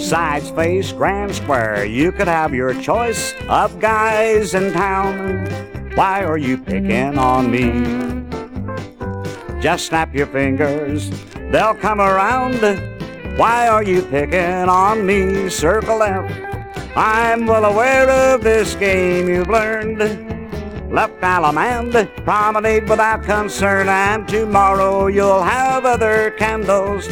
sides face grand square. You could have your choice of guys in town. Why are you picking on me? Just snap your fingers, they'll come around. Why are you picking on me? Circle left, I'm well aware of this game you've learned. Left Alamand, promenade without concern, and tomorrow you'll have other candles